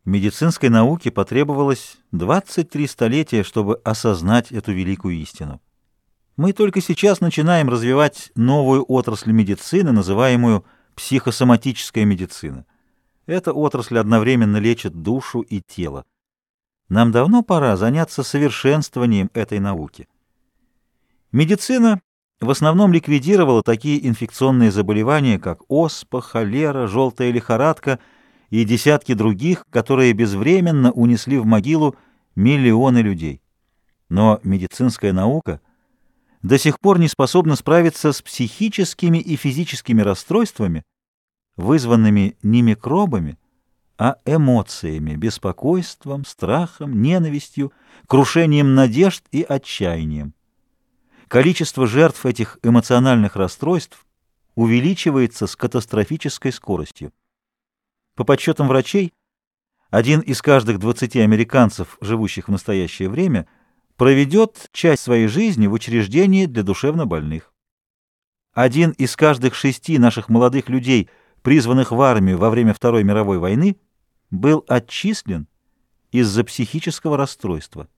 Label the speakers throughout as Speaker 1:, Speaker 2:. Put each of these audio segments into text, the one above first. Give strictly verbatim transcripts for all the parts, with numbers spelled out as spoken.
Speaker 1: Медицинской науке потребовалось двадцать три столетия, чтобы осознать эту великую истину. Мы только сейчас начинаем развивать новую отрасль медицины, называемую психосоматическая медицина. Эта отрасль одновременно лечит душу и тело. Нам давно пора заняться совершенствованием этой науки. Медицина в основном ликвидировала такие инфекционные заболевания, как оспа, холера, желтая лихорадка и десятки других, которые безвременно унесли в могилу миллионы людей. Но медицинская наука до сих пор не способна справиться с психическими и физическими расстройствами, вызванными не микробами, а эмоциями, беспокойством, страхом, ненавистью, крушением надежд и отчаянием. Количество жертв этих эмоциональных расстройств увеличивается с катастрофической скоростью. По подсчетам врачей, один из каждых двадцати американцев, живущих в настоящее время, проведет часть своей жизни в учреждении для душевнобольных. Один из каждых шести наших молодых людей, призванных в армию во время Второй мировой войны, был отчислен из-за психического расстройства.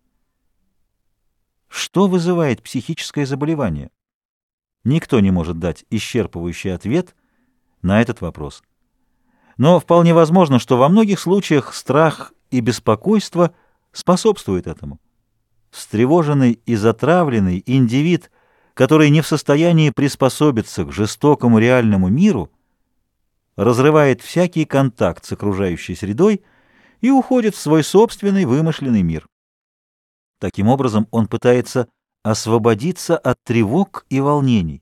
Speaker 1: Что вызывает психическое заболевание? Никто не может дать исчерпывающий ответ на этот вопрос. Но вполне возможно, что во многих случаях страх и беспокойство способствуют этому. Встревоженный и затравленный индивид, который не в состоянии приспособиться к жестокому реальному миру, разрывает всякий контакт с окружающей средой и уходит в свой собственный вымышленный мир. Таким образом, он пытается освободиться от тревог и волнений.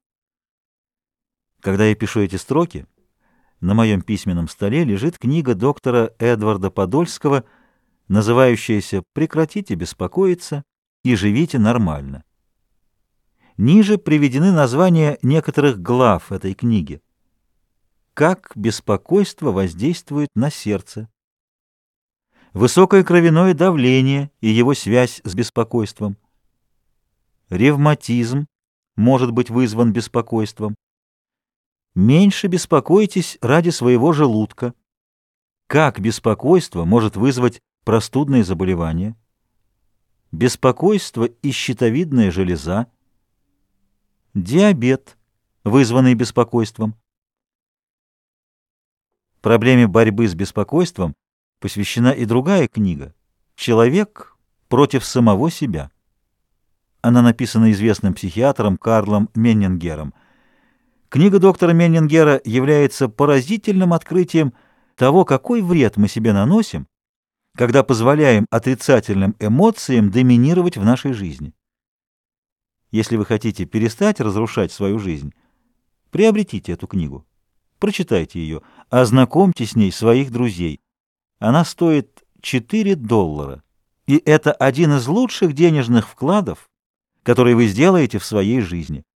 Speaker 1: Когда я пишу эти строки, на моем письменном столе лежит книга доктора Эдварда Подольского, называющаяся «Прекратите беспокоиться и живите нормально». Ниже приведены названия некоторых глав этой книги. Как беспокойство воздействует на сердце. Высокое кровяное давление и его связь с беспокойством. Ревматизм может быть вызван беспокойством. Меньше беспокойтесь ради своего желудка. Как беспокойство может вызвать простудные заболевания? Беспокойство и щитовидная железа. Диабет, вызванный беспокойством. Проблеме борьбы с беспокойством посвящена и другая книга «Человек против самого себя». Она написана известным психиатром Карлом Меннингером. Книга доктора Меннингера является поразительным открытием того, какой вред мы себе наносим, когда позволяем отрицательным эмоциям доминировать в нашей жизни. Если вы хотите перестать разрушать свою жизнь, приобретите эту книгу, прочитайте ее, ознакомьте с ней своих друзей. Она стоит четыре доллара, и это один из лучших денежных вкладов, которые вы сделаете в своей жизни.